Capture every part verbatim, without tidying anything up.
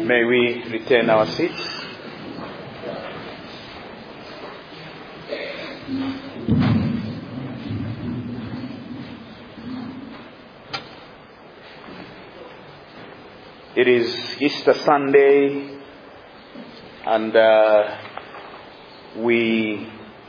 May we retain our seats. It is Easter Sunday, and uh, we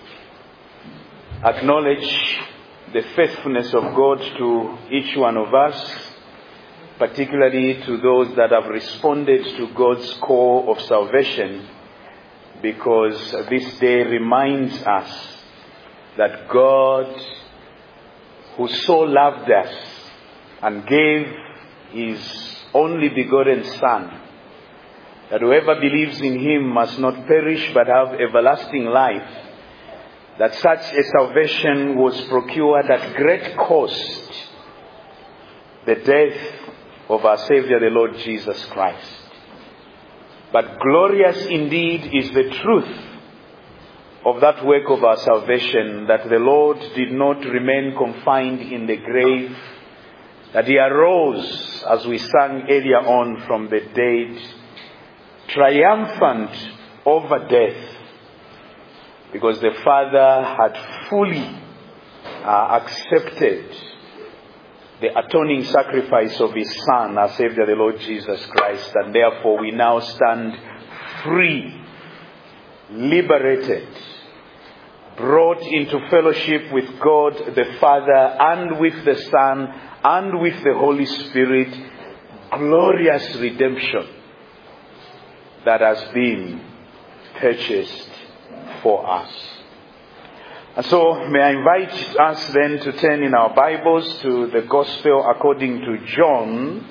acknowledge the faithfulness of God to each one of us, particularly to those that have responded to God's call of salvation, because this day reminds us that God, who so loved us and gave His only begotten Son, that whoever believes in Him must not perish but have everlasting life, that such a salvation was procured at great cost, the death of our Savior, the Lord Jesus Christ. But glorious indeed is the truth of that work of our salvation, that the Lord did not remain confined in the grave, that He arose, as we sang earlier on, from the dead, triumphant over death, because the Father had fully uh, accepted the atoning sacrifice of His Son, our Savior, the Lord Jesus Christ, and therefore we now stand free, liberated, brought into fellowship with God the Father and with the Son and with the Holy Spirit. Glorious redemption that has been purchased for us. And so may I invite us then to turn in our Bibles to the Gospel according to John.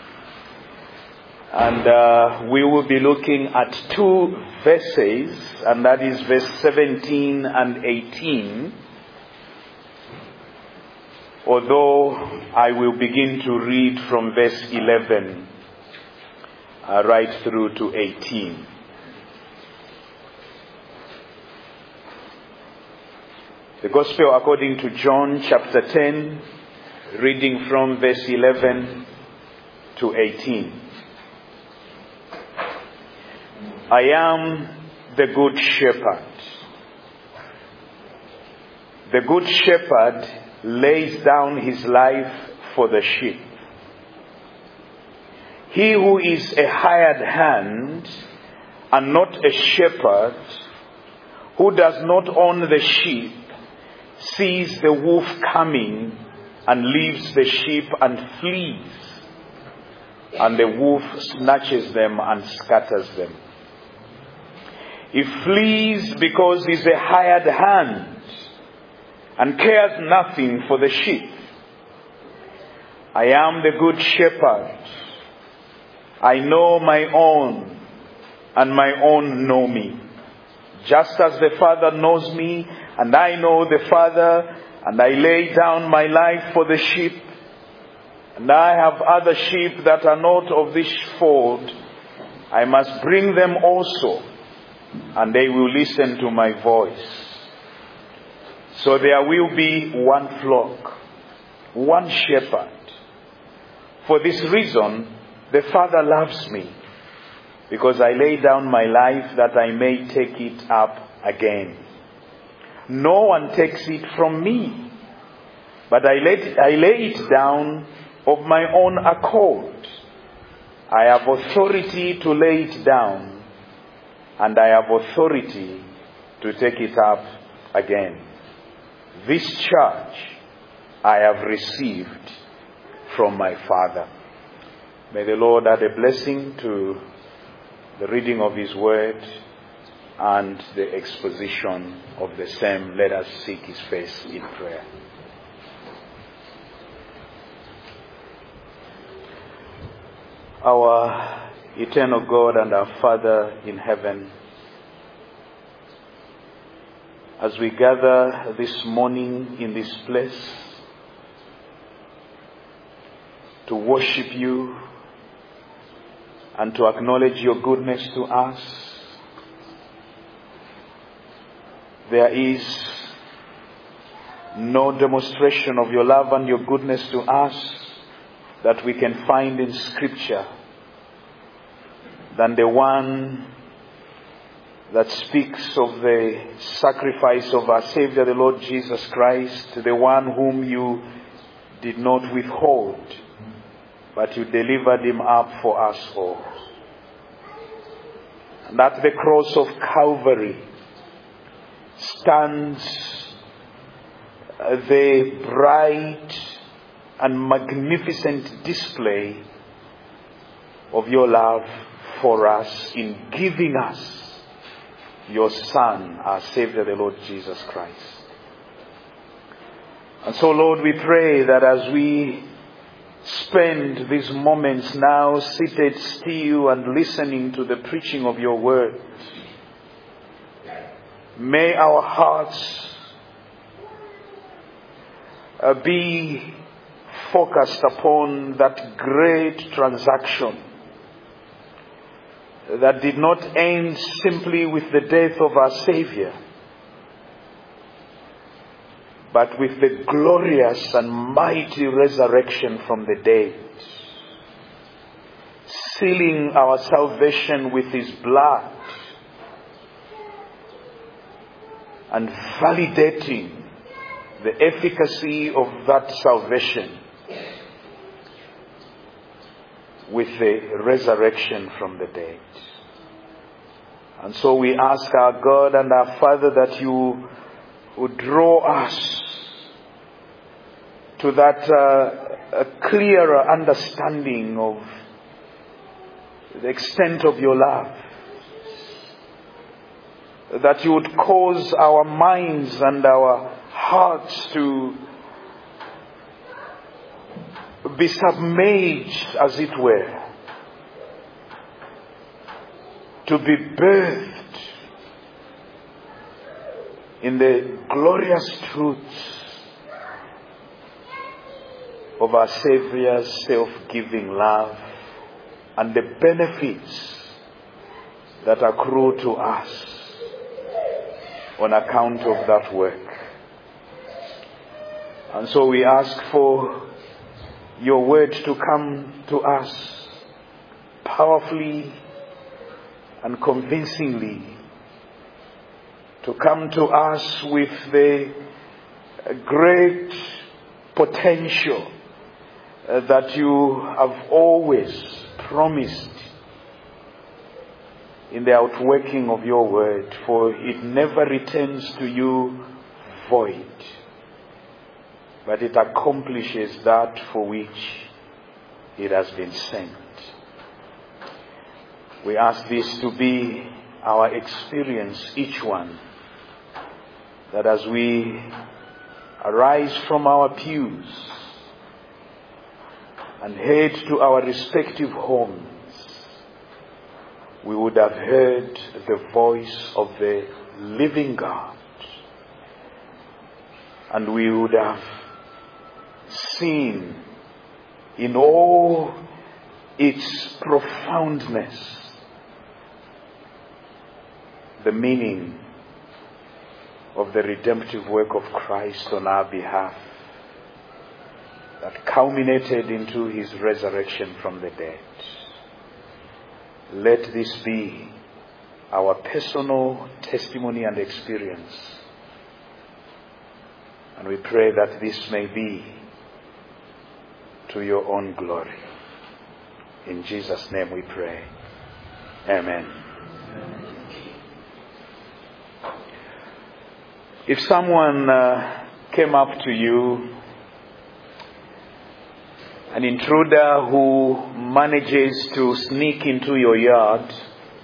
And uh, we will be looking at two verses, and that is verse seventeen and eighteen. Although I will begin to read from verse eleven uh, right through to eighteen. The Gospel according to John chapter ten, reading from verse eleven to eighteen. I am the good shepherd. The good shepherd lays down his life for the sheep. He who is a hired hand and not a shepherd, who does not own the sheep, sees the wolf coming and leaves the sheep and flees, and the wolf snatches them and scatters them. He flees because he's a hired hand and cares nothing for the sheep. I am the good shepherd. I know my own, and my own know me. Just as the Father knows me, and I know the Father, and I lay down my life for the sheep. And I have other sheep that are not of this fold. I must bring them also, and they will listen to my voice. So there will be one flock, one shepherd. For this reason, the Father loves me, because I lay down my life that I may take it up again. No one takes it from me, but I lay, I lay it down of my own accord. I have authority to lay it down, and I have authority to take it up again. This charge I have received from my Father. May the Lord add a blessing to the reading of His word and the exposition of the same. Let us seek His face in prayer. Our eternal God and our Father in heaven, as we gather this morning in this place to worship You and to acknowledge Your goodness to us, there is no demonstration of Your love and Your goodness to us that we can find in Scripture than the one that speaks of the sacrifice of our Savior, the Lord Jesus Christ, the one whom you did not withhold, but you delivered him up for us all. And at the cross of Calvary stands the bright and magnificent display of your love for us in giving us your Son, our Savior, the Lord Jesus Christ. And so, Lord, we pray that as we spend these moments now seated still and listening to the preaching of your word, may our hearts uh, be focused upon that great transaction that did not end simply with the death of our Savior, but with the glorious and mighty resurrection from the dead, sealing our salvation with his blood and validating the efficacy of that salvation with the resurrection from the dead. And so we ask our God and our Father that you would draw us to that uh, a clearer understanding of the extent of your love. That you would cause our minds and our hearts to be submerged, as it were, to be birthed in the glorious truths of our Savior's self-giving love and the benefits that accrue to us on account of that work. And so we ask for your word to come to us powerfully and convincingly, to come to us with the great potential uh, that you have always promised in the outworking of your word, for it never returns to you void, but it accomplishes that for which it has been sent. We ask this to be our experience, each one, that as we arise from our pews and head to our respective homes, we would have heard the voice of the living God, and we would have seen in all its profoundness the meaning of the redemptive work of Christ on our behalf that culminated into his resurrection from the dead. Let this be our personal testimony and experience, and we pray that this may be to your own glory. In Jesus' name we pray. Amen. If someone uh, came up to you, an intruder who manages to sneak into your yard,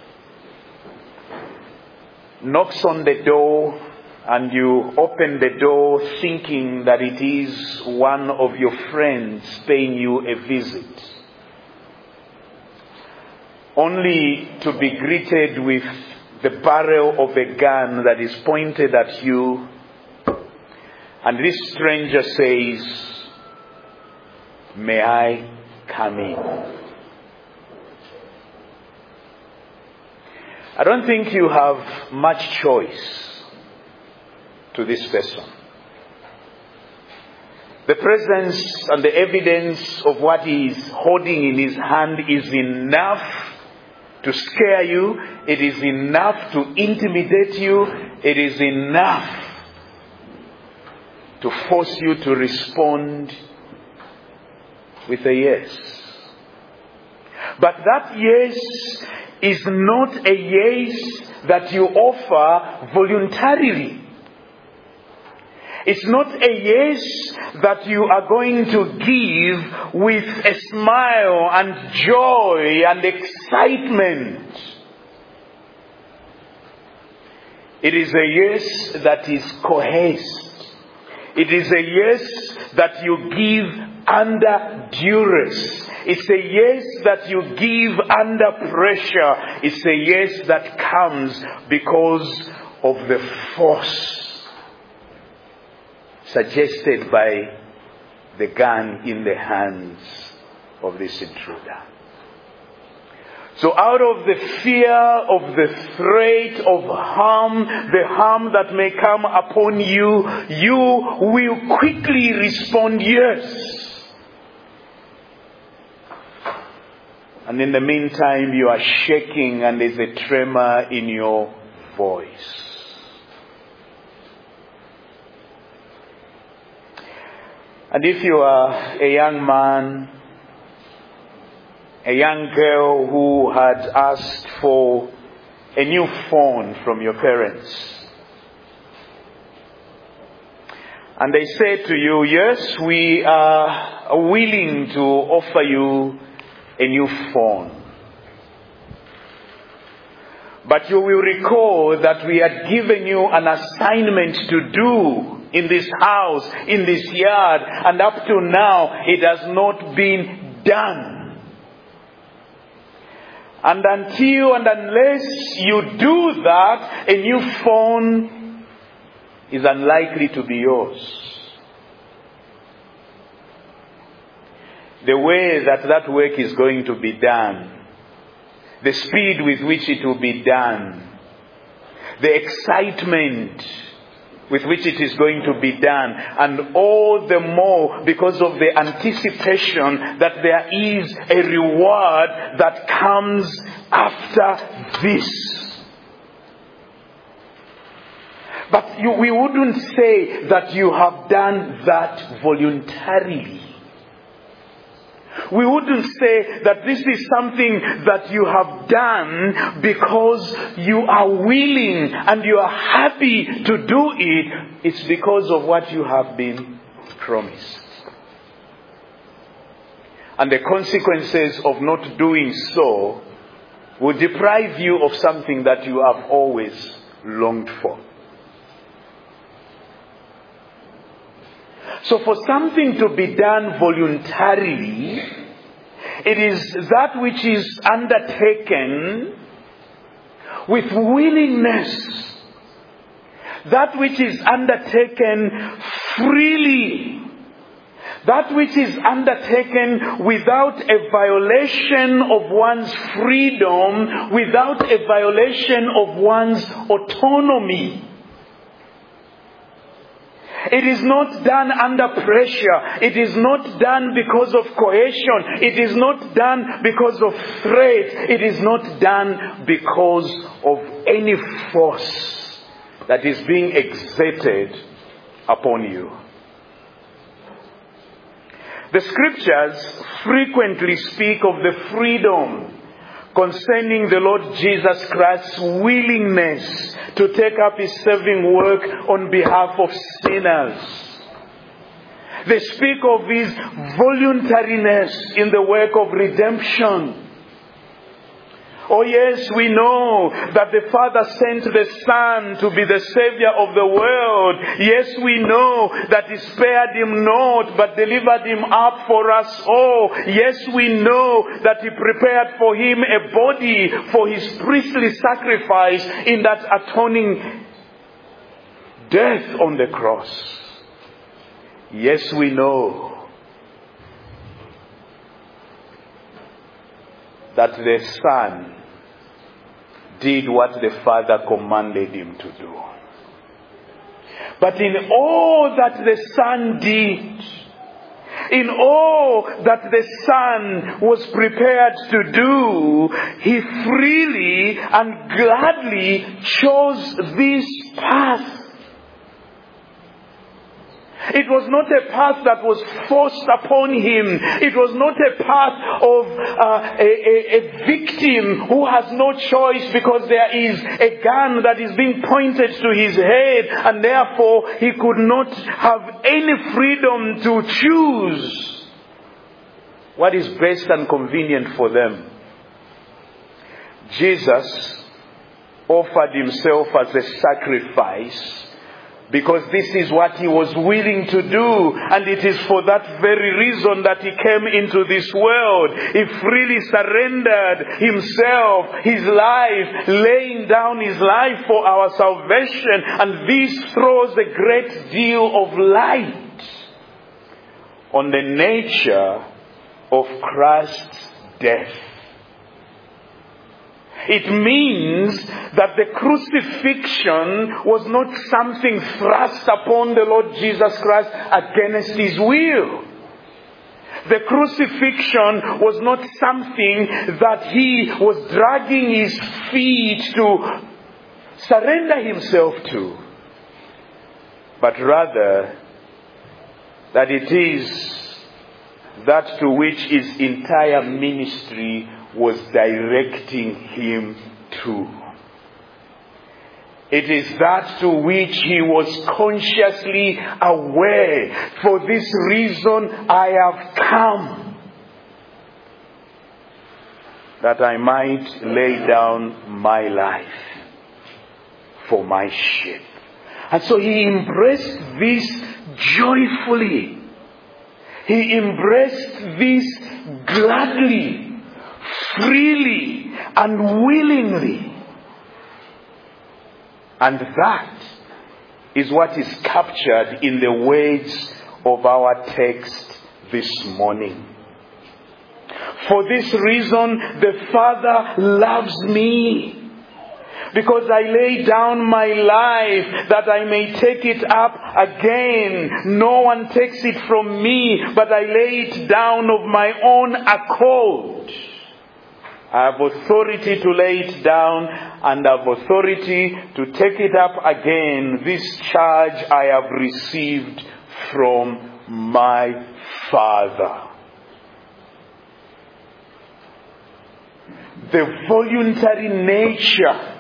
knocks on the door, and you open the door thinking that it is one of your friends paying you a visit, only to be greeted with the barrel of a gun that is pointed at you, and this stranger says, "May I come in?" I don't think you have much choice to this person. The presence and the evidence of what he is holding in his hand is enough to scare you. It is enough to intimidate you. It is enough to force you to respond with a yes. But that yes is not a yes that you offer voluntarily. It's not a yes that you are going to give with a smile and joy and excitement. It is a yes that is coerced. It is a yes that you give under duress. It's a yes that you give under pressure. It's a yes that comes because of the force suggested by the gun in the hands of this intruder. So out of the fear of the threat of harm, the harm that may come upon you, you will quickly respond yes. And in the meantime, you are shaking and there's a tremor in your voice. And if you are a young man, a young girl who had asked for a new phone from your parents, and they said to you, yes, we are willing to offer you a new phone. But you will recall that we had given you an assignment to do in this house, in this yard, and up to now it has not been done. And until and unless you do that, a new phone is unlikely to be yours. The way that that work is going to be done, the speed with which it will be done, the excitement with which it is going to be done, and all the more because of the anticipation that there is a reward that comes after this. But you, we wouldn't say that you have done that voluntarily. We wouldn't say that this is something that you have done because you are willing and you are happy to do it. It's because of what you have been promised. And the consequences of not doing so will deprive you of something that you have always longed for. So for something to be done voluntarily, it is that which is undertaken with willingness. That which is undertaken freely. That which is undertaken without a violation of one's freedom, without a violation of one's autonomy. It is not done under pressure. It is not done because of coercion. It is not done because of threat. It is not done because of any force that is being exerted upon you. The scriptures frequently speak of the freedom concerning the Lord Jesus Christ's willingness to take up his saving work on behalf of sinners. They speak of his voluntariness in the work of redemption. Oh yes, we know that the Father sent the Son to be the Savior of the world. Yes, we know that he spared him not, but delivered him up for us all. Yes, we know that he prepared for him a body for his priestly sacrifice in that atoning death on the cross. Yes, we know that the Son did what the Father commanded him to do. But in all that the Son did, In all that the Son was prepared to do, he freely and gladly chose this path. It was not a path that was forced upon him. It was not a path of uh, a, a, a victim who has no choice because there is a gun that is being pointed to his head, and therefore he could not have any freedom to choose what is best and convenient for them. Jesus offered himself as a sacrifice because this is what he was willing to do. And it is for that very reason that he came into this world. He freely surrendered himself, his life, laying down his life for our salvation. And this throws a great deal of light on the nature of Christ's death. It means that the crucifixion was not something thrust upon the Lord Jesus Christ against his will. The crucifixion was not something that he was dragging his feet to surrender himself to, but rather that it is that to which his entire ministry was directing him to. It is that to which he was consciously aware. For this reason I have come, that I might lay down my life for my sheep. And so he embraced this joyfully. He embraced this gladly, freely and willingly. And that is what is captured in the words of our text this morning. For this reason the Father loves me, because I lay down my life that I may take it up again. No one takes it from me, but I lay it down of my own accord. I have authority to lay it down, and I have authority to take it up again. This charge I have received from my Father. The voluntary nature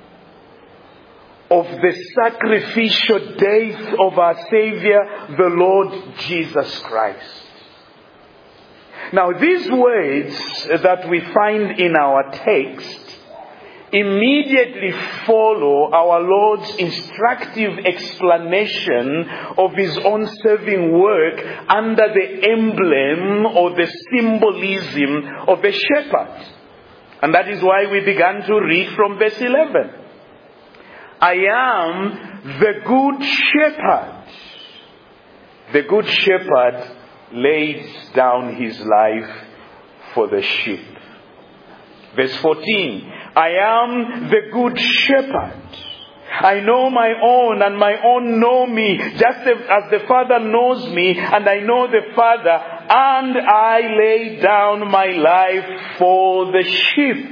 of the sacrificial death of our Savior, the Lord Jesus Christ. Now, these words that we find in our text immediately follow our Lord's instructive explanation of his own saving work under the emblem or the symbolism of a shepherd. And that is why we began to read from verse eleven. I am the good shepherd. The good shepherd lays down his life for the sheep. Verse fourteen. I am the good shepherd. I know my own, and my own know me, just as the Father knows me, and I know the Father, and I lay down my life for the sheep.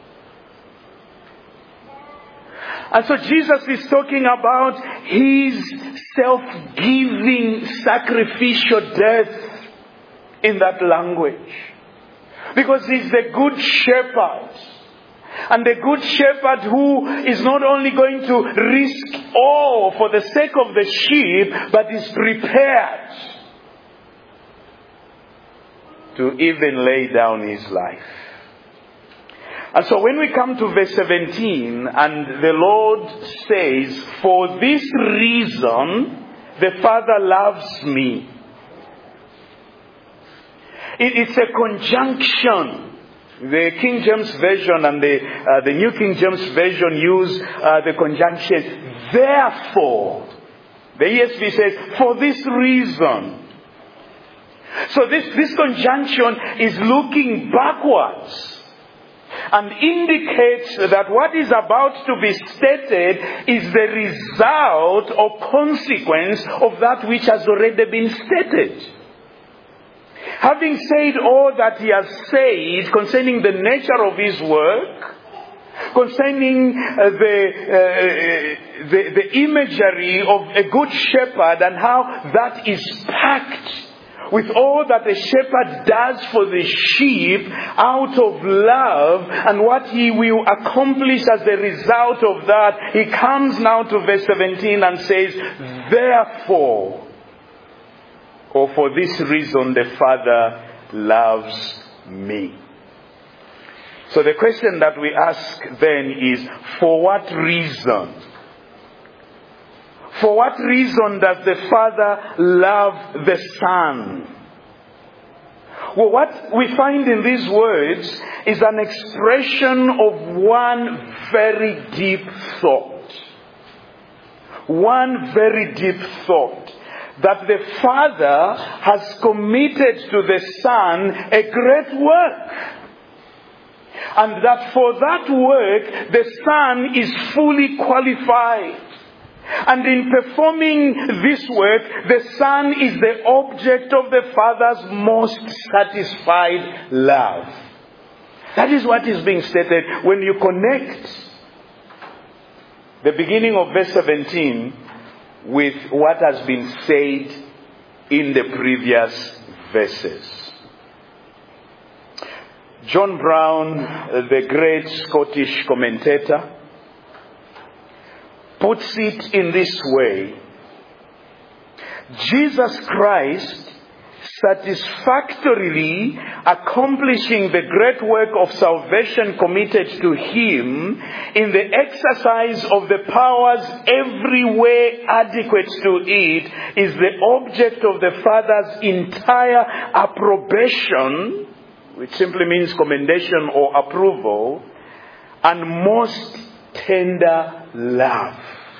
And so Jesus is talking about his self-giving sacrificial death in that language. Because he's the good shepherd. And the good shepherd who is not only going to risk all for the sake of the sheep, but is prepared to even lay down his life. And so when we come to verse seventeen, and the Lord says, for this reason the Father loves me. It, it's a conjunction. The King James Version and the, uh, the New King James Version use uh, the conjunction, therefore. The E S V says, for this reason. So this, this conjunction is looking backwards and indicates that what is about to be stated is the result or consequence of that which has already been stated. Having said all that he has said concerning the nature of his work, concerning uh, the, uh, the the imagery of a good shepherd and how that is packed with all that a shepherd does for the sheep out of love and what he will accomplish as a result of that, he comes now to verse seventeen and says, therefore, or for this reason, the Father loves me. So the question that we ask then is, for what reason? For what reason does the Father love the Son? Well, what we find in these words is an expression of one very deep thought. One very deep thought. That the Father has committed to the Son a great work. And that for that work, the Son is fully qualified. And in performing this work, the Son is the object of the Father's most satisfied love. That is what is being stated when you connect the beginning of verse seventeen with what has been said in the previous verses. John Brown, the great Scottish commentator, puts it in this way. Jesus Christ satisfactorily accomplishing the great work of salvation committed to him in the exercise of the powers every way adequate to it is the object of the Father's entire approbation, which simply means commendation or approval, and most tender love.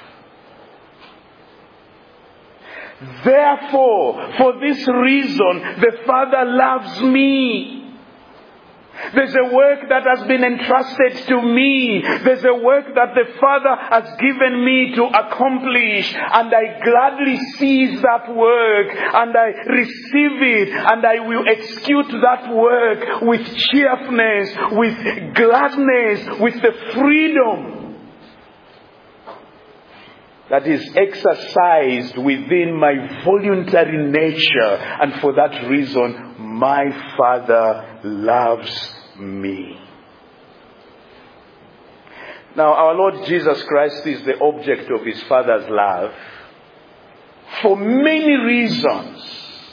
Therefore, for this reason, the Father loves me. There's a work that has been entrusted to me. There's a work that the Father has given me to accomplish. And I gladly seize that work. And I receive it. And I will execute that work with cheerfulness, with gladness, with the freedom that is exercised within my voluntary nature. And for that reason, my Father loves me. Now, our Lord Jesus Christ is the object of his Father's love for many reasons.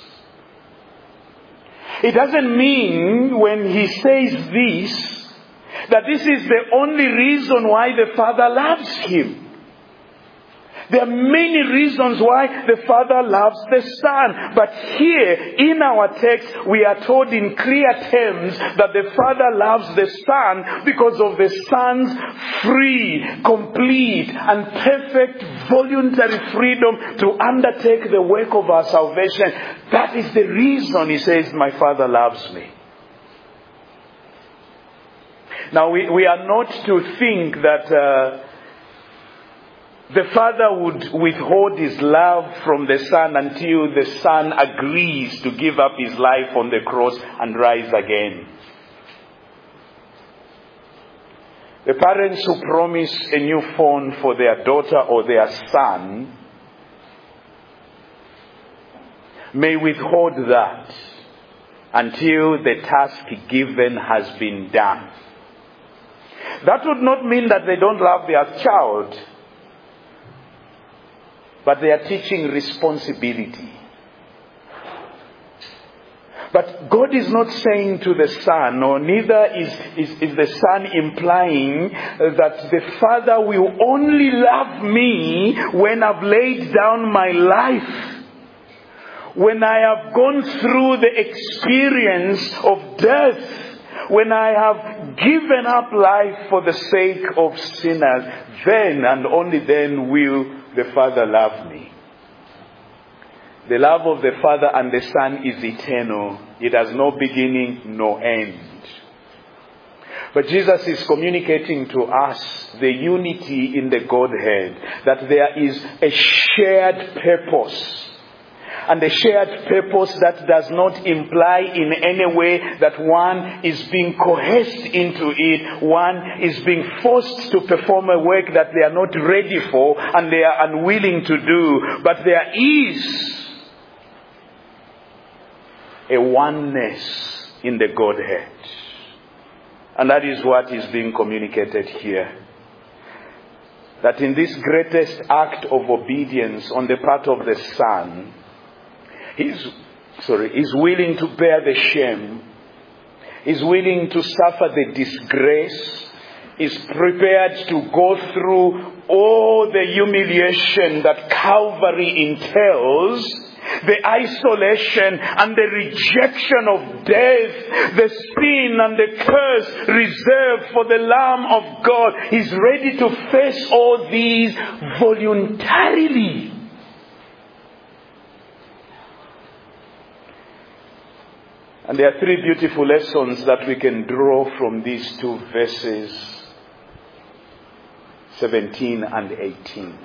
It doesn't mean when he says this, that this is the only reason why the Father loves him. There are many reasons why the Father loves the Son. But here, in our text, we are told in clear terms that the Father loves the Son because of the Son's free, complete, and perfect voluntary freedom to undertake the work of our salvation. That is the reason he says, my Father loves me. Now, we, we are not to think that Uh, the Father would withhold his love from the Son until the Son agrees to give up his life on the cross and rise again. The parents who promise a new phone for their daughter or their son may withhold that until the task given has been done. That would not mean that they don't love their child, but they are teaching responsibility. But God is not saying to the Son, or neither is, is, is the Son implying that the Father will only love me when I've laid down my life. When I have gone through the experience of death. When I have given up life for the sake of sinners. Then and only then will the Father love me. The love of the Father and the Son is eternal. It has no beginning, no end. But Jesus is communicating to us the unity in the Godhead. That there is a shared purpose. And a shared purpose that does not imply in any way that one is being coerced into it. One is being forced to perform a work that they are not ready for and they are unwilling to do. But there is a oneness in the Godhead. And that is what is being communicated here. That in this greatest act of obedience on the part of the Son, He's, sorry, He's willing to bear the shame. He's willing to suffer the disgrace. He's prepared to go through all the humiliation that Calvary entails. The isolation and the rejection of death, the sin and the curse reserved for the Lamb of God. He's ready to face all these voluntarily. And there are three beautiful lessons that we can draw from these two verses, seventeen and eighteen.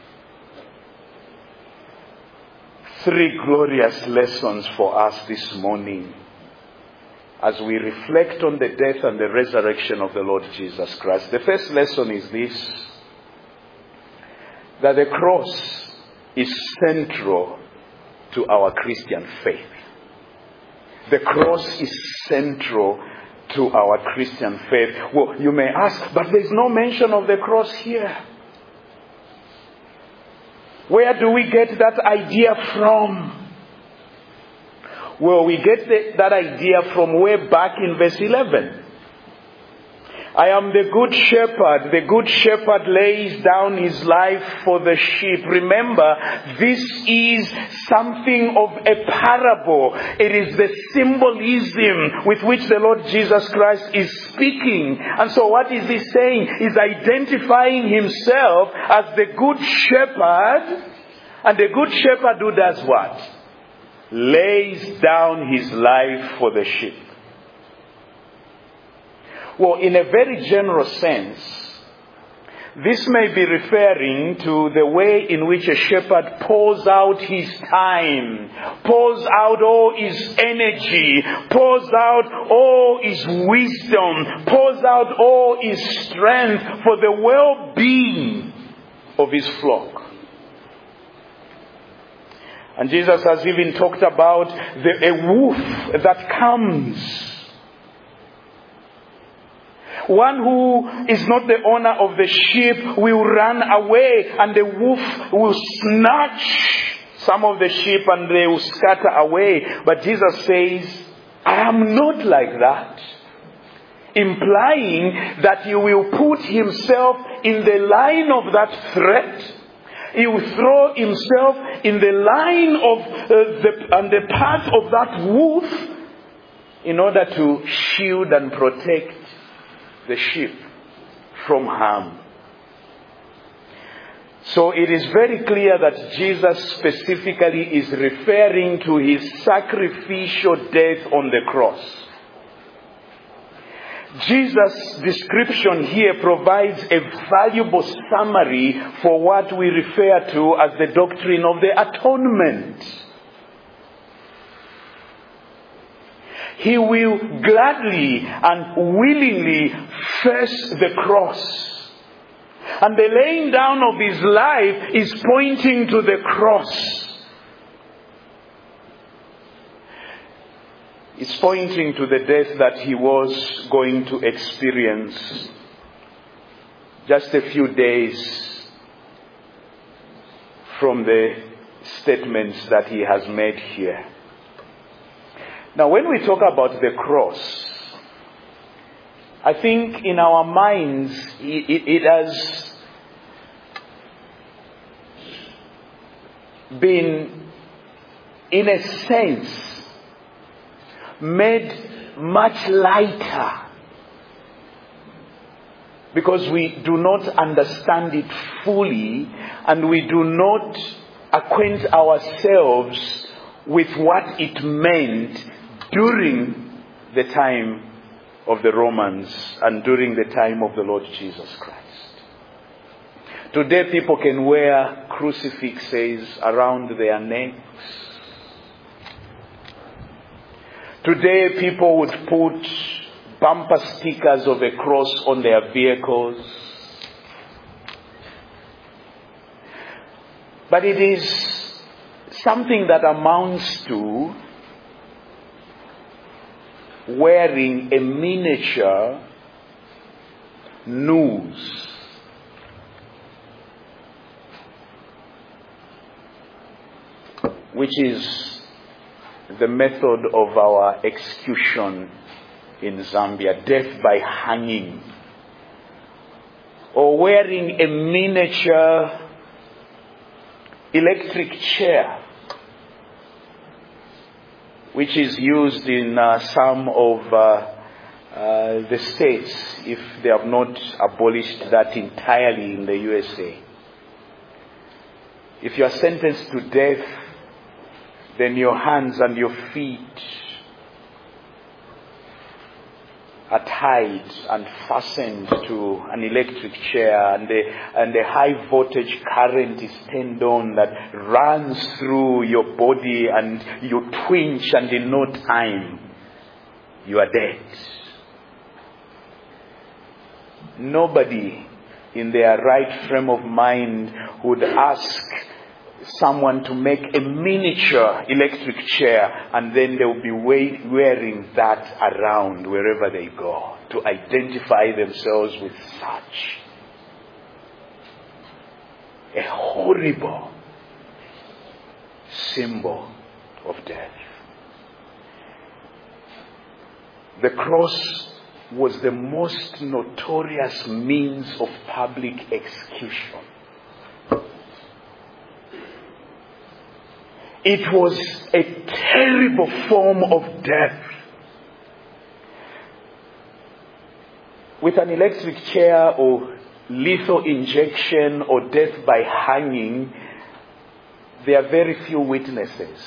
Three glorious lessons for us this morning as we reflect on the death and the resurrection of the Lord Jesus Christ. The first lesson is this: that the cross is central to our Christian faith. The cross is central to our Christian faith. Well, you may ask, but there's no mention of the cross here. Where do we get that idea from? Well, we get the, that idea from way back in verse eleven. I am the good shepherd. The good shepherd lays down his life for the sheep. Remember, this is something of a parable. It is the symbolism with which the Lord Jesus Christ is speaking. And so what is he saying? He's identifying himself as the good shepherd. And the good shepherd who does what? Lays down his life for the sheep. Well, in a very general sense, this may be referring to the way in which a shepherd pours out his time, pours out all his energy, pours out all his wisdom, pours out all his strength for the well-being of his flock. And Jesus has even talked about the, a wolf that comes. One who is not the owner of the sheep will run away, and the wolf will snatch some of the sheep and they will scatter away. But Jesus says, I am not like that. Implying that he will put himself in the line of that threat. He will throw himself in the line of uh, the, and the path of that wolf in order to shield and protect the sheep from harm. So it is very clear that Jesus specifically is referring to his sacrificial death on the cross. Jesus' description here provides a valuable summary for what we refer to as the doctrine of the atonement. He will gladly and willingly face the cross. And the laying down of his life is pointing to the cross. It's pointing to the death that he was going to experience just a few days from the statements that he has made here. Now, when we talk about the cross, I think in our minds it, it, it has been, in a sense, made much lighter because we do not understand it fully and we do not acquaint ourselves with what it meant during the time of the Romans and during the time of the Lord Jesus Christ. Today people can wear crucifixes around their necks. Today people would put bumper stickers of a cross on their vehicles. But it is something that amounts to wearing a miniature noose which is the method of our execution in Zambia, death by hanging, or wearing a miniature electric chair, which is used in uh, some of uh, uh, the states, if they have not abolished that entirely in the U S A. If you are sentenced to death, then your hands and your feet are tied and fastened to an electric chair, and the, and the high voltage current is turned on that runs through your body, and you twinge, and in no time you are dead. Nobody in their right frame of mind would ask someone to make a miniature electric chair and then they will be wearing that around wherever they go to identify themselves with such a horrible symbol of death. The cross was the most notorious means of public execution. It was a terrible form of death. With an electric chair or lethal injection or death by hanging, there are very few witnesses,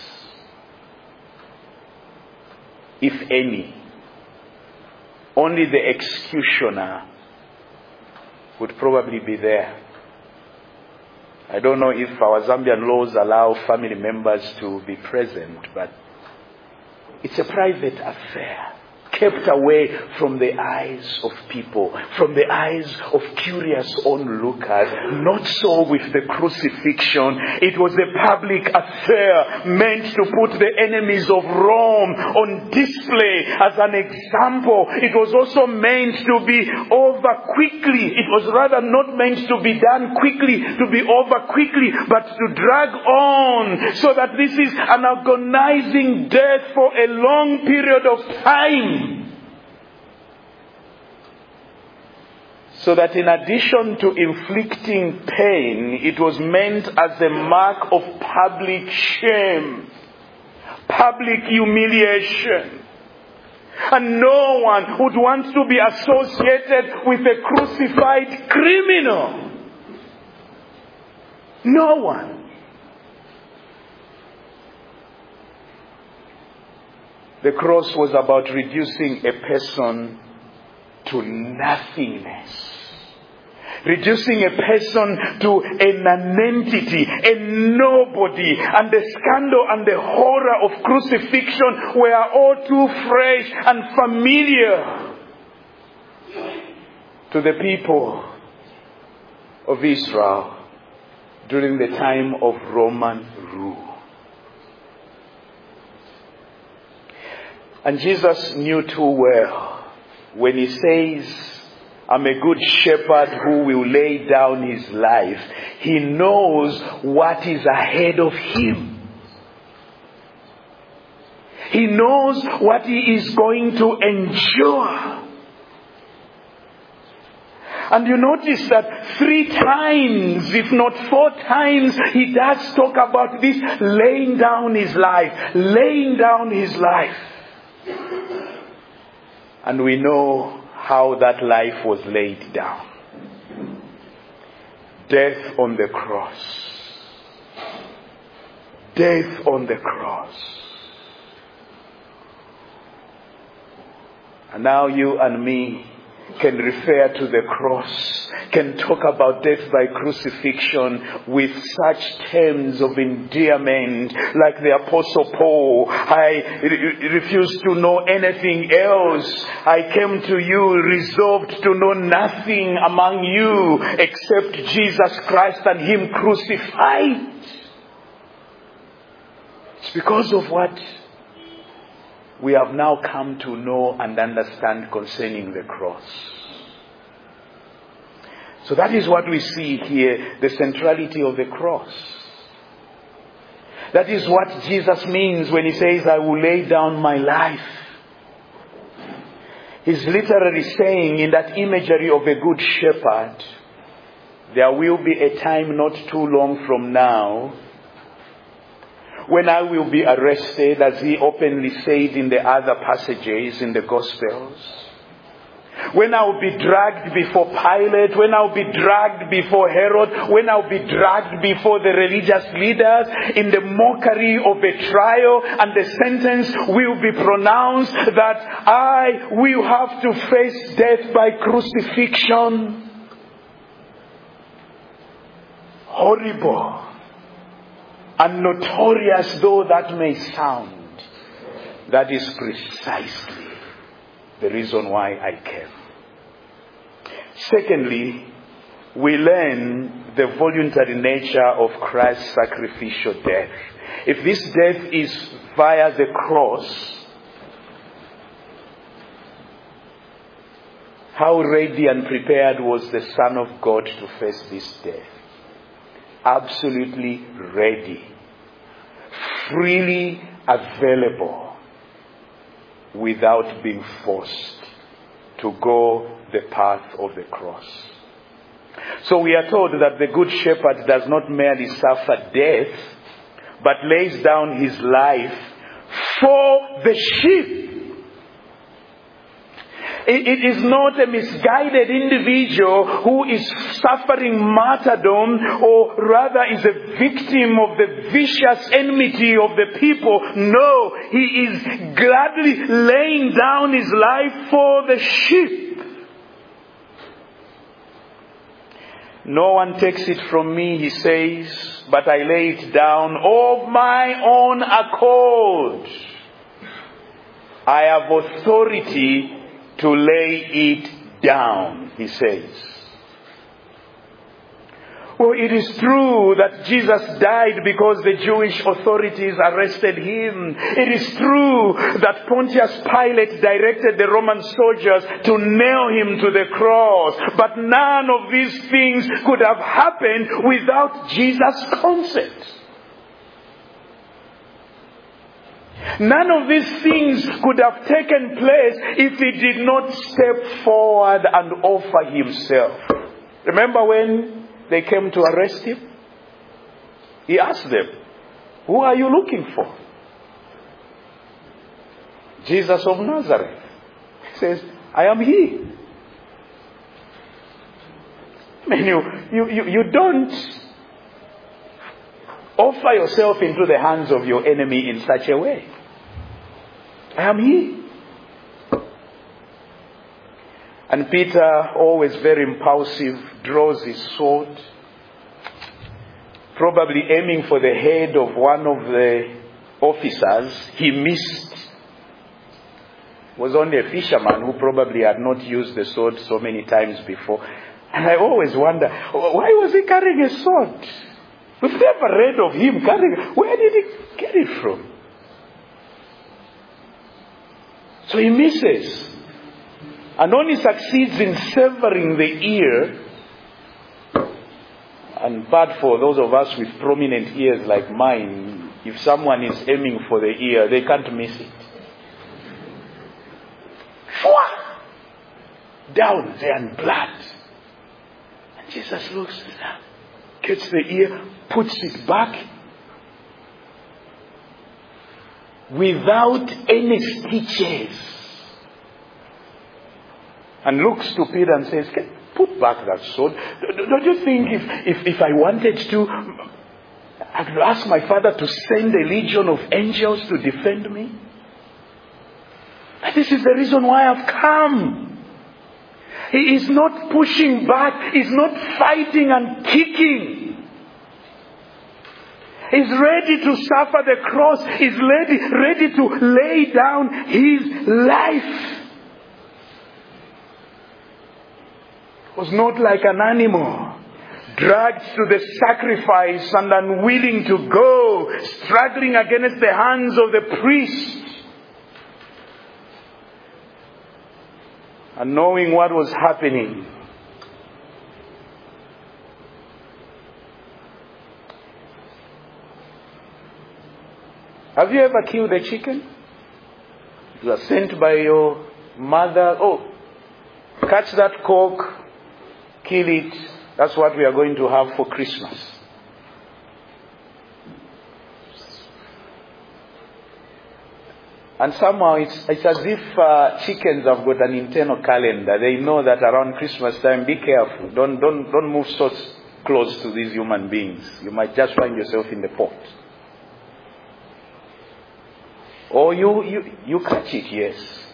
if any. Only the executioner would probably be there. I don't know if our Zambian laws allow family members to be present, but it's a private affair, kept away from the eyes of people, from the eyes of curious onlookers. Not so with the crucifixion. It was a public affair meant to put the enemies of Rome on display as an example. It was also meant to be over quickly. It was rather not meant to be done quickly, to be over quickly, but to drag on, so that this is an agonizing death for a long period of time. So that in addition to inflicting pain, it was meant as a mark of public shame, public humiliation. And no one would want to be associated with a crucified criminal. No one. The cross was about reducing a person to nothingness. Reducing a person to a nonentity, a nobody. And the scandal and the horror of crucifixion were all too fresh and familiar to the people of Israel during the time of Roman rule. And Jesus knew too well when he says, I'm a good shepherd who will lay down his life. He knows what is ahead of him. He knows what he is going to endure. And you notice that three times, if not four times, he does talk about this laying down his life. Laying down his life. And we know how that life was laid down. Death on the cross. Death on the cross. And now you and me, can refer to the cross, can talk about death by crucifixion with such terms of endearment, like the Apostle Paul. I re- refuse to know anything else. I came to you resolved to know nothing among you except Jesus Christ and Him crucified. It's because of what we have now come to know and understand concerning the cross. So that is what we see here, the centrality of the cross. That is what Jesus means when He says, I will lay down my life. He's literally saying in that imagery of a good shepherd, there will be a time not too long from now when I will be arrested, as He openly said in the other passages in the Gospels. When I will be dragged before Pilate, when I will be dragged before Herod, when I will be dragged before the religious leaders in the mockery of a trial, and the sentence will be pronounced that I will have to face death by crucifixion. Horrible. And notorious though that may sound, that is precisely the reason why I came. Secondly, we learn the voluntary nature of Christ's sacrificial death. If this death is via the cross, how ready and prepared was the Son of God to face this death? Absolutely ready, freely available, without being forced to go the path of the cross. So we are told that the Good Shepherd does not merely suffer death, but lays down His life for the sheep. It is not a misguided individual who is suffering martyrdom, or rather is a victim of the vicious enmity of the people. No, he is gladly laying down his life for the sheep. No one takes it from me, he says, but I lay it down of my own accord. I have authority to lay it down, he says. Well, it is true that Jesus died because the Jewish authorities arrested Him. It is true that Pontius Pilate directed the Roman soldiers to nail Him to the cross. But none of these things could have happened without Jesus' consent. None of these things could have taken place if He did not step forward and offer Himself. Remember when they came to arrest Him? He asked them, who are you looking for? Jesus of Nazareth. He says, I am He. I mean, you, you, you, you don't offer yourself into the hands of your enemy in such a way. I am He. And Peter, always very impulsive, draws his sword, probably aiming for the head of one of the officers. He missed. It was only a fisherman who probably had not used the sword so many times before. And I always wonder, why was he carrying a sword? We've never read of him carrying. Where did he get it from? So he misses. And only succeeds in severing the ear. And bad for those of us with prominent ears like mine, if someone is aiming for the ear, they can't miss it. Down there and blood. And Jesus looks at that, gets the ear, puts it back, without any stitches. And looks to Peter and says, put back that sword. Don't you think if, if, if I wanted to, I could ask my Father to send a legion of angels to defend me? But this is the reason why I've come. He is not pushing back. He's not fighting and kicking. He's ready to suffer the cross. He's ready, ready to lay down his life. It was not like an animal dragged to the sacrifice and unwilling to go, struggling against the hands of the priest. And knowing what was happening, have you ever killed a chicken? You are sent by your mother. Oh, catch that cock, kill it. That's what we are going to have for Christmas. And somehow it's, it's as if uh, chickens have got an internal calendar. They know that around Christmas time, be careful. Don't, don't, don't move so close to these human beings. You might just find yourself in the pot. Or you, you, you catch it, yes.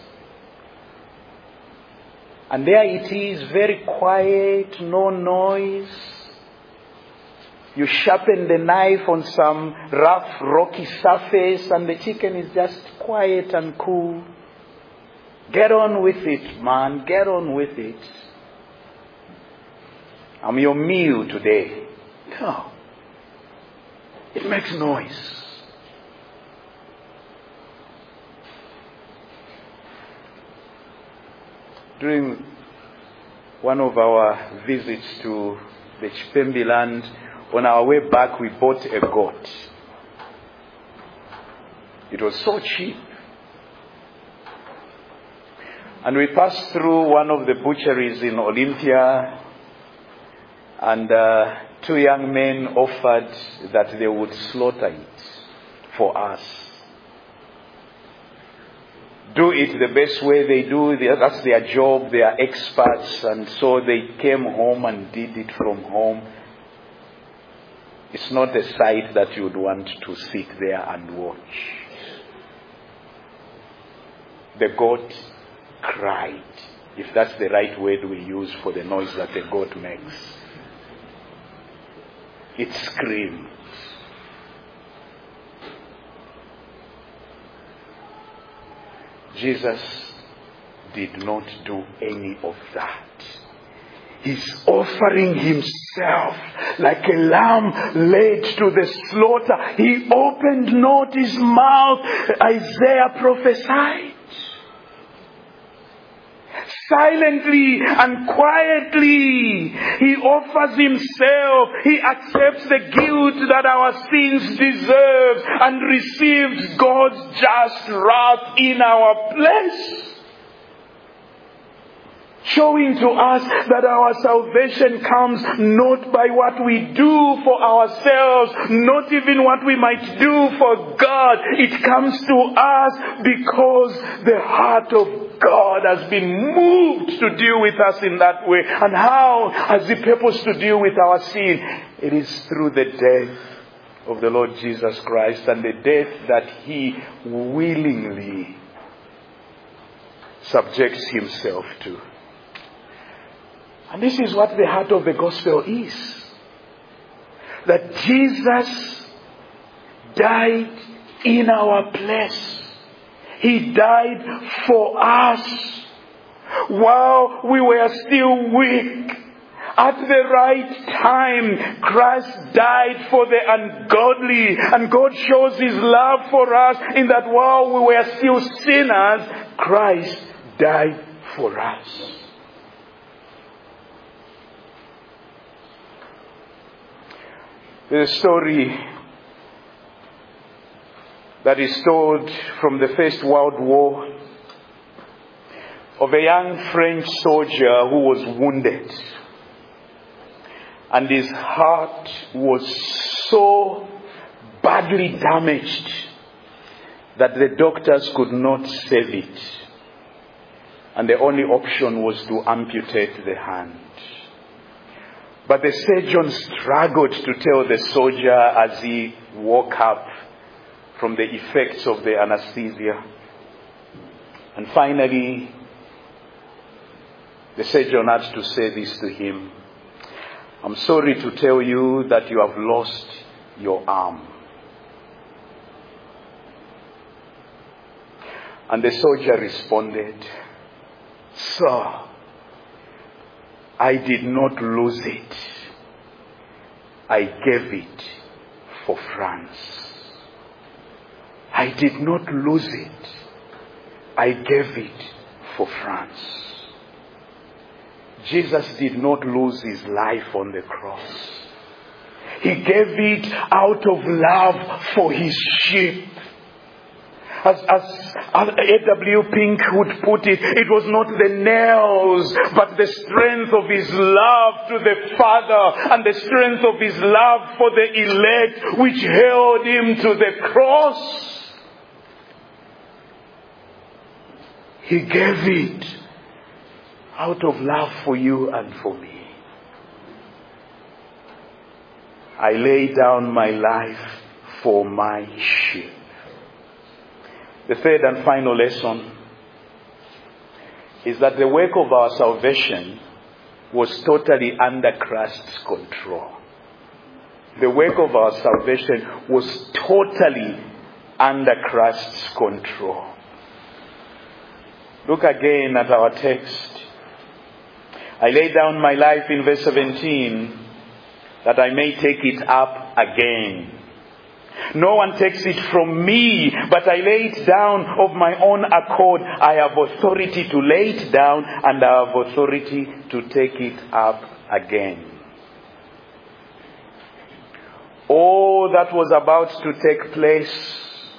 And there it is, very quiet, no noise. You sharpen the knife on some rough, rocky surface, and the chicken is just quiet and cool. Get on with it, man. Get on with it. I'm your meal today. No. It makes noise. During one of our visits to the Chipembe land, on our way back, we bought a goat. It was so cheap. And we passed through one of the butcheries in Olympia, and uh, two young men offered that they would slaughter it for us. Do it the best way they do. That's their job. They are experts. And so they came home and did it from home. It's not a sight that you would want to sit there and watch. The goat cried, if that's the right word we use for the noise that the goat makes. It screamed. Jesus did not do any of that. He's offering himself like a lamb led to the slaughter. He opened not his mouth, Isaiah prophesied. Silently and quietly, he offers himself. He accepts the guilt that our sins deserve and receives God's just wrath in our place. Showing to us that our salvation comes not by what we do for ourselves, not even what we might do for God. It comes to us because the heart of God has been moved to deal with us in that way. And how has He purposed to deal with our sin? It is through the death of the Lord Jesus Christ, and the death that He willingly subjects Himself to. And this is what the heart of the gospel is. That Jesus died in our place. He died for us while we were still weak. At the right time, Christ died for the ungodly. And God shows His love for us in that while we were still sinners, Christ died for us. There's a story that is told from the First World War of a young French soldier who was wounded. And his heart was so badly damaged that the doctors could not save it. And the only option was to amputate the hand. But the surgeon struggled to tell the soldier as he woke up from the effects of the anesthesia. And finally, The surgeon had to say this to him. I'm sorry to tell you that you have lost your arm. And the soldier responded, Sir, I did not lose it. I gave it for France. I did not lose it. I gave it for France. Jesus did not lose his life on the cross. He gave it out of love for his sheep. As, as, as A W Pink would put it, it was not the nails, but the strength of his love to the Father and the strength of his love for the elect which held him to the cross. He gave it out of love for you and for me. I lay down my life for my sheep. The third and final lesson is that the work of our salvation was totally under Christ's control. The work of our salvation was totally under Christ's control. Look again at our text. I lay down my life in verse seventeen that I may take it up again. No one takes it from me, but I lay it down of my own accord. I have authority to lay it down, and I have authority to take it up again. All that was about to take place,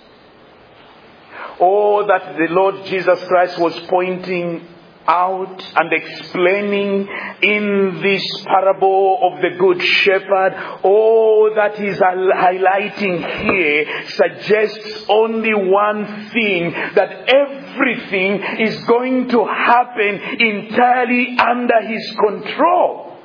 all that the Lord Jesus Christ was pointing out and explaining in this parable of the Good Shepherd, all that he's highlighting here suggests only one thing, that everything is going to happen entirely under his control.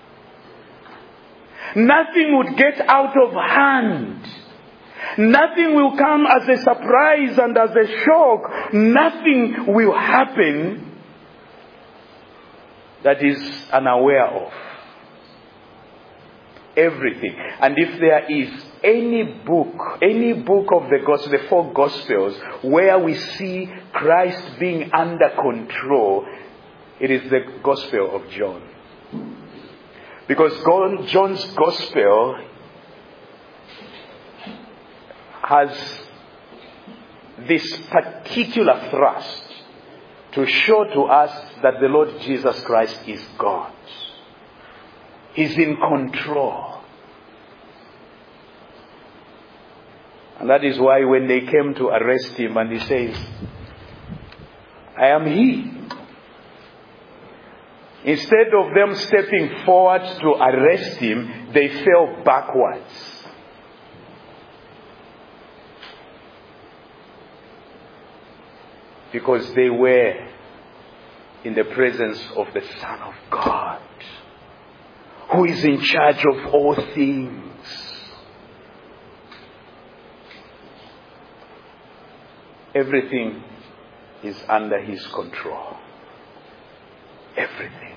Nothing would get out of hand. Nothing will come as a surprise and as a shock. Nothing will happen that is unaware of. Everything. And if there is any book, any book of the gospel, the four gospels, where we see Christ being under control, it is the gospel of John. Because God, John's gospel has this particular thrust to show to us that the Lord Jesus Christ is God. He's in control. And that is why when they came to arrest him and he says, I am he. Instead of them stepping forward to arrest him, they fell backwards. Because they were in the presence of the Son of God, who is in charge of all things. Everything is under his control. Everything.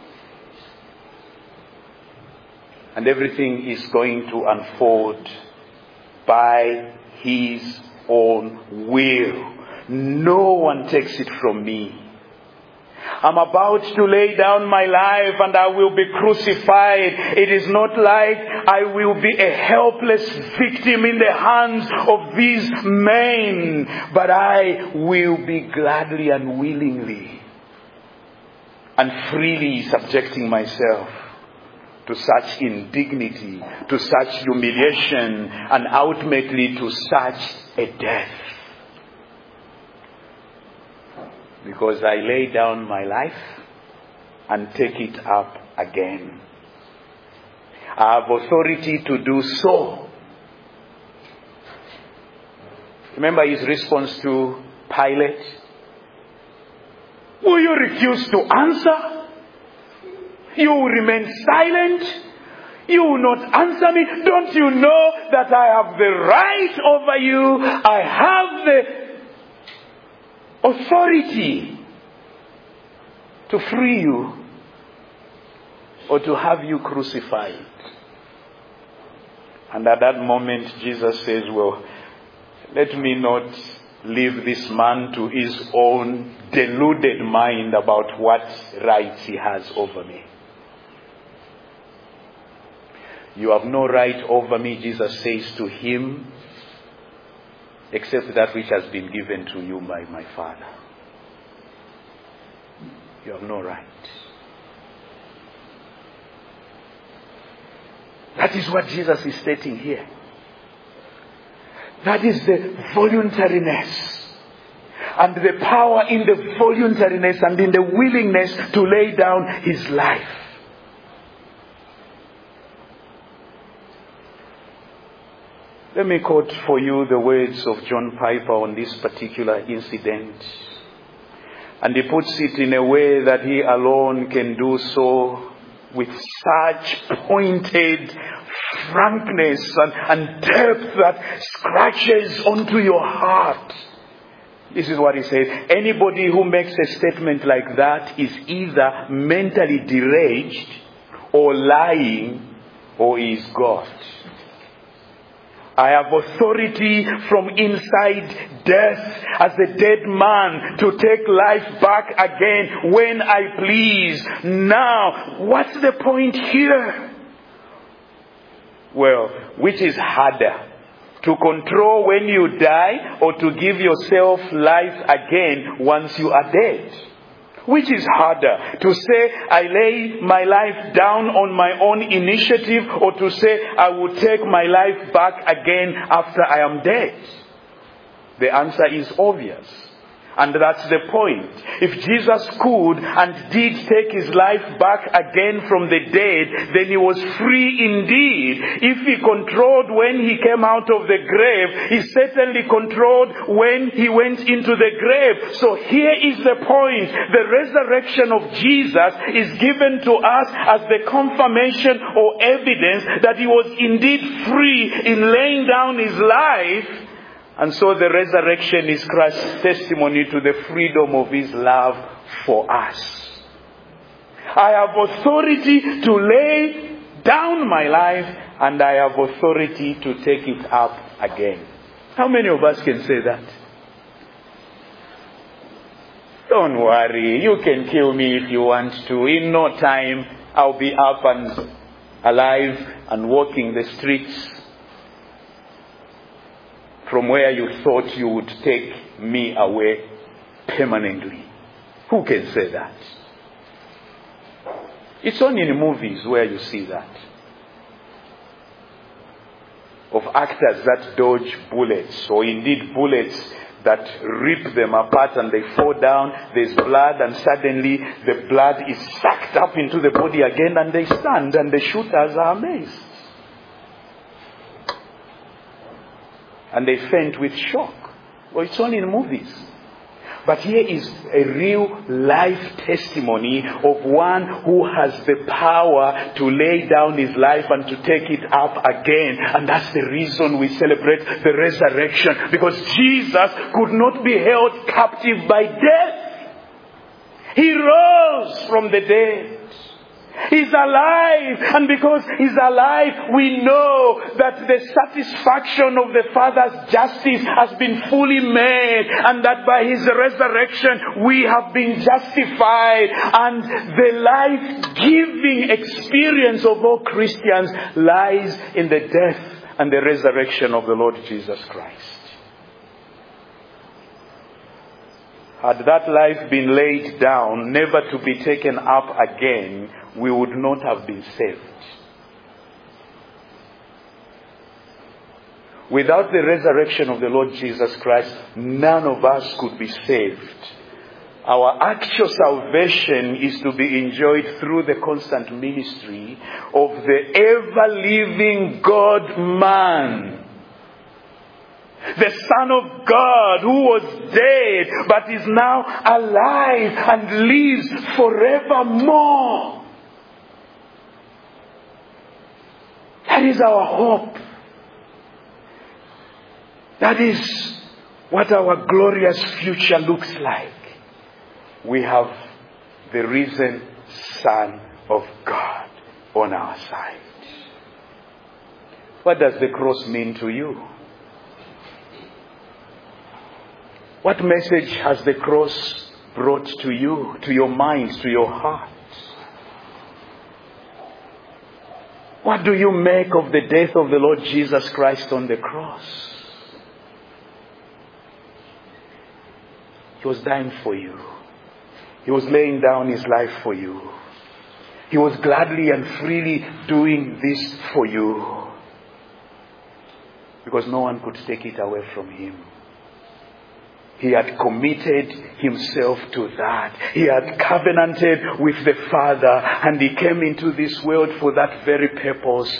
And everything is going to unfold by his own will. No one takes it from me. I'm about to lay down my life and I will be crucified. It is not like I will be a helpless victim in the hands of these men, but I will be gladly and willingly and freely subjecting myself to such indignity, to such humiliation, and ultimately to such a death. Because I lay down my life and take it up again. I have authority to do so. Remember his response to Pilate? Will you refuse to answer? You will remain silent? You will not answer me? Don't you know that I have the right over you? I have the authority. To free you or to have you crucified? And at that moment, Jesus says, well, let me not leave this man to his own deluded mind about what rights he has over me. You have no right over me, Jesus says to him, except that which has been given to you by my Father. You have no right. That is what Jesus is stating here. That is the voluntariness and the power in the voluntariness and in the willingness to lay down his life. Let me quote for you the words of John Piper on this particular incident. And he puts it in a way that he alone can do so with such pointed frankness and, and depth that scratches onto your heart. This is what he says. Anybody who makes a statement like that is either mentally deranged or lying or is God. I have authority from inside death as a dead man to take life back again when I please. Now, what's the point here? Well, which is harder? To control when you die or to give yourself life again once you are dead? Which is harder? To say, I lay my life down on my own initiative, or to say, I will take my life back again after I am dead? The answer is obvious. And that's the point. If Jesus could and did take his life back again from the dead, then he was free indeed. If he controlled when he came out of the grave, he certainly controlled when he went into the grave. So here is the point. The resurrection of Jesus is given to us as the confirmation or evidence that he was indeed free in laying down his life. And so the resurrection is Christ's testimony to the freedom of his love for us. I have authority to lay down my life, and I have authority to take it up again. How many of us can say that? Don't worry, you can kill me if you want to. In no time, I'll be up and alive and walking the streets from where you thought you would take me away permanently. Who can say that? It's only in movies where you see that. Of actors that dodge bullets, or indeed bullets that rip them apart and they fall down, there's blood, and suddenly the blood is sucked up into the body again, and they stand, and the shooters are amazed. And they faint with shock. Well, it's only in movies. But here is a real life testimony of one who has the power to lay down his life and to take it up again. And that's the reason we celebrate the resurrection. Because Jesus could not be held captive by death. He rose from the dead. He's alive, and because he's alive, we know that the satisfaction of the Father's justice has been fully made, and that by his resurrection we have been justified, and the life-giving experience of all Christians lies in the death and the resurrection of the Lord Jesus Christ. Had that life been laid down, never to be taken up again, we would not have been saved. Without the resurrection of the Lord Jesus Christ, none of us could be saved. Our actual salvation is to be enjoyed through the constant ministry of the ever-living God-man, the Son of God, who was dead but is now alive and lives forevermore. That is our hope. That is what our glorious future looks like. We have the risen Son of God on our side. What does the cross mean to you? What message has the cross brought to you, to your mind, to your heart? What do you make of the death of the Lord Jesus Christ on the cross? He was dying for you. He was laying down his life for you. He was gladly and freely doing this for you. Because no one could take it away from him. He had committed himself to that. He had covenanted with the Father, and he came into this world for that very purpose.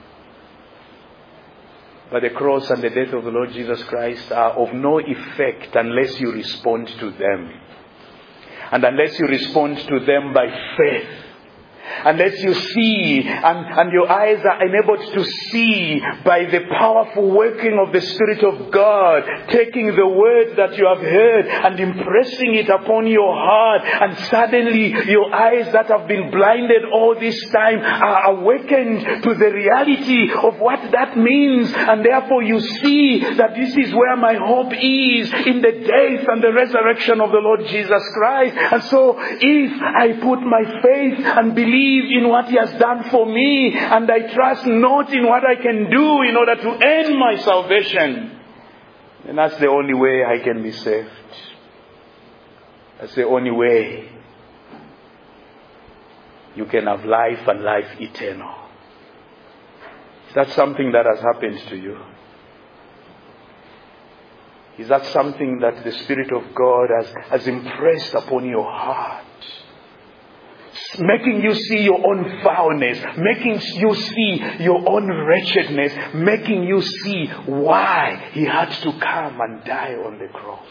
But the cross and the death of the Lord Jesus Christ are of no effect unless you respond to them. And unless you respond to them by faith. Unless you see and, and your eyes are enabled to see by the powerful working of the Spirit of God, taking the word that you have heard and impressing it upon your heart, and suddenly your eyes that have been blinded all this time are awakened to the reality of what that means, and therefore you see that this is where my hope is, in the death and the resurrection of the Lord Jesus Christ. And so if I put my faith and believe in what he has done for me, and I trust not in what I can do in order to earn my salvation, then that's the only way I can be saved. That's the only way you can have life and life eternal. Is that something that has happened to you? Is that something that the Spirit of God has, has impressed upon your heart? Making you see your own foulness, making you see your own wretchedness, making you see why he had to come and die on the cross.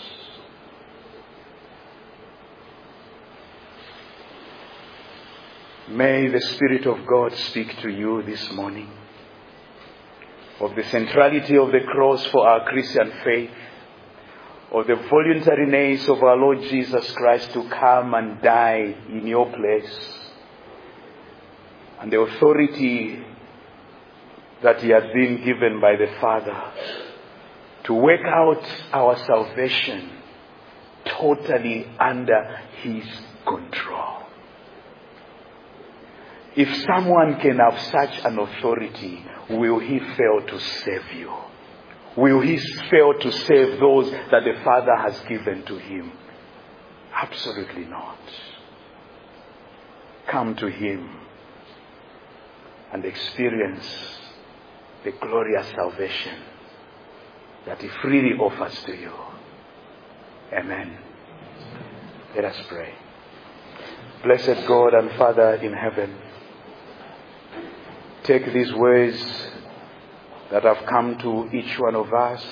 May the Spirit of God speak to you this morning of the centrality of the cross for our Christian faith, of the voluntariness of our Lord Jesus Christ to come and die in your place, and the authority that he has been given by the Father to work out our salvation totally under his control. If someone can have such an authority, will he fail to save you? Will he fail to save those that the Father has given to him? Absolutely not. Come to him and experience the glorious salvation that he freely offers to you. Amen. Let us pray. Blessed God and Father in heaven, take these words that have come to each one of us,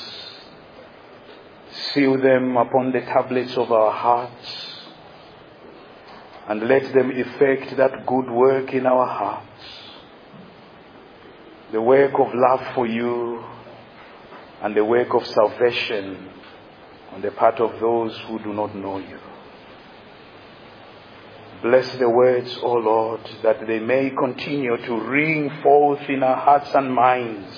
seal them upon the tablets of our hearts, and let them effect that good work in our hearts, the work of love for you and the work of salvation on the part of those who do not know you. Bless the words, O Lord, that they may continue to ring forth in our hearts and minds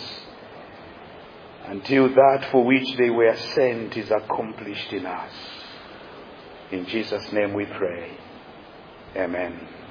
until that for which they were sent is accomplished in us. In Jesus' name we pray. Amen.